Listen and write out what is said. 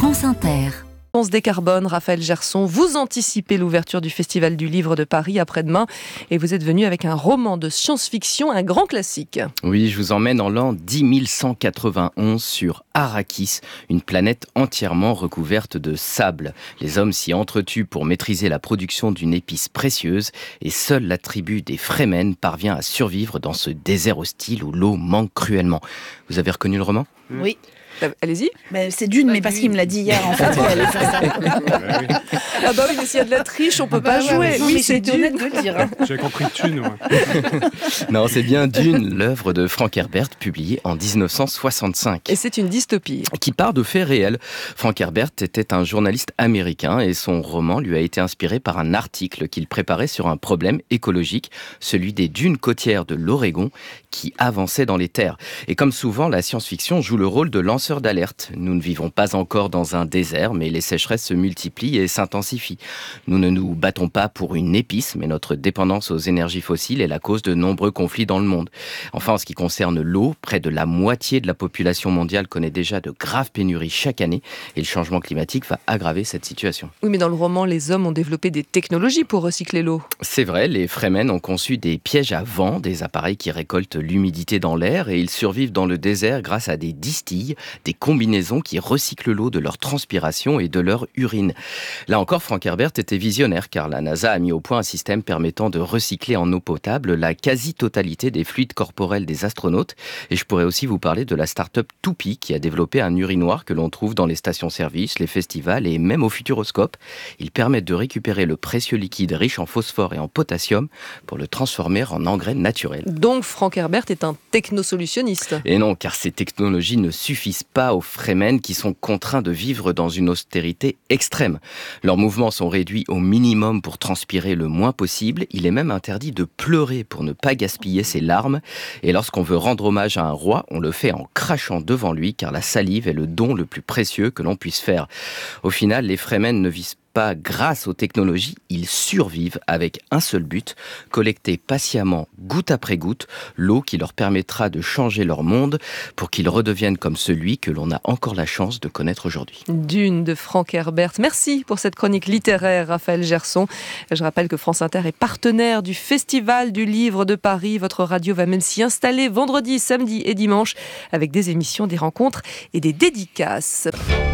France Inter. On se décarbone, Raphaël Gerson, vous anticipez l'ouverture du Festival du Livre de Paris après-demain et vous êtes venu avec un roman de science-fiction, un grand classique. Oui, je vous emmène en l'an 10191 sur Arrakis, une planète entièrement recouverte de sable. Les hommes s'y entretuent pour maîtriser la production d'une épice précieuse et seule la tribu des Fremen parvient à survivre dans ce désert hostile où l'eau manque cruellement. Vous avez reconnu le roman ? Oui. Allez-y. C'est Dune, mais parce qu'il me l'a dit hier, en fait. Ah bah oui, mais s'il y a de la triche, on peut pas jouer. Oui, c'est honnête de le dire. J'ai compris Dune, moi. Non, c'est bien Dune, l'œuvre de Frank Herbert, publiée en 1965. Et c'est une dystopie. Qui part de faits réels. Frank Herbert était un journaliste américain et son roman lui a été inspiré par un article qu'il préparait sur un problème écologique, celui des dunes côtières de l'Oregon qui avançaient dans les terres. Et comme souvent, la science-fiction joue le rôle de lanceur d'alerte. Nous ne vivons pas encore dans un désert, mais les sécheresses se multiplient et s'intensifient. Nous ne nous battons pas pour une épice, mais notre dépendance aux énergies fossiles est la cause de nombreux conflits dans le monde. Enfin, en ce qui concerne l'eau, près de la moitié de la population mondiale connaît déjà de graves pénuries chaque année et le changement climatique va aggraver cette situation. Oui, mais dans le roman, les hommes ont développé des technologies pour recycler l'eau. C'est vrai, les Fremen ont conçu des pièges à vent, des appareils qui récoltent l'humidité dans l'air et ils survivent dans le désert grâce à des distilles, des combinaisons qui recyclent l'eau de leur transpiration et de leur urine. Là encore, Frank Herbert était visionnaire car la NASA a mis au point un système permettant de recycler en eau potable la quasi-totalité des fluides corporels des astronautes. Et je pourrais aussi vous parler de la start-up Toupie qui a développé un urinoir que l'on trouve dans les stations-service, les festivals et même au Futuroscope. Ils permettent de récupérer le précieux liquide riche en phosphore et en potassium pour le transformer en engrais naturel. Donc Frank Herbert est un technosolutionniste. Et non, car ces technologies ne suffisent pas aux Fremen qui sont contraints de vivre dans une austérité extrême. Leurs mouvements sont réduits au minimum pour transpirer le moins possible. Il est même interdit de pleurer pour ne pas gaspiller ses larmes. Et lorsqu'on veut rendre hommage à un roi, on le fait en crachant devant lui, car la salive est le don le plus précieux que l'on puisse faire. Au final, les Fremen ne visent pas grâce aux technologies, ils survivent avec un seul but, collecter patiemment, goutte après goutte, l'eau qui leur permettra de changer leur monde pour qu'ils redeviennent comme celui que l'on a encore la chance de connaître aujourd'hui. Dune de Frank Herbert. Merci pour cette chronique littéraire, Raphaël Gerson. Je rappelle que France Inter est partenaire du Festival du Livre de Paris. Votre radio va même s'y installer vendredi, samedi et dimanche avec des émissions, des rencontres et des dédicaces.